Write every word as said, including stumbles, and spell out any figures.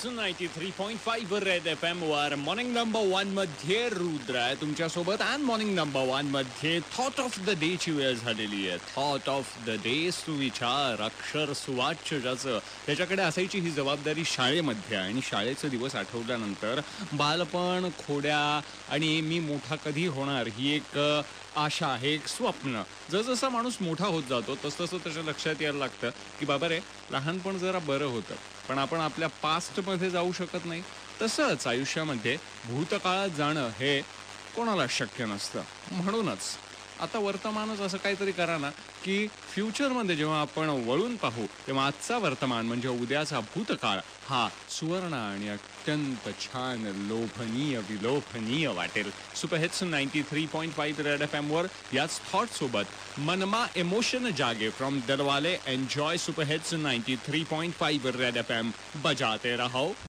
Hits ninety three point five red F M वर morning number one मध्ये रुद्र आहे तुमच्यासोबत. अँड मॉर्निंग नंबर वन मध्ये थॉट ऑफ द डे ची वेळ झालेली आहे. थॉट ऑफ द डे सुविचार अक्षर सुवाच्य ज्याचं त्याच्याकडे असायची ही जबाबदारी शाळेमध्ये. आणि शाळेचे दिवस आठवल्यानंतर बालपण, खोड्या आणि मी मोठा कधी होणार ही एक आशा आहे, एक स्वप्न. जसजसा माणूस मोठा होत जातो तसतसं त्याच्या लक्षात यायला लागतं की बाबा रे, लहानपण जरा बरं होतं, पण आपण आपल्या पास्टमध्ये जाऊ शकत नाही. तसंच आयुष्यामध्ये भूतकाळात जाणं हे कोणाला शक्य नसतं. म्हणूनच आता वर्तमानच असं काहीतरी करा ना की फ्युचरमध्ये जेव्हा आपण वळून पाहू तेव्हा आजचा वर्तमान म्हणजे उद्याचा भूतकाळ हा सुवर्ण आणि अत्यंत छान लोभनीय विलोभनीय वाटेल. Super hits ninety three point five red F M वर याच थॉट सोबत मनमा इमोशन जागे फ्रॉम दरवाले. Enjoy super hits ninety three point five red F M, बजाते रहो.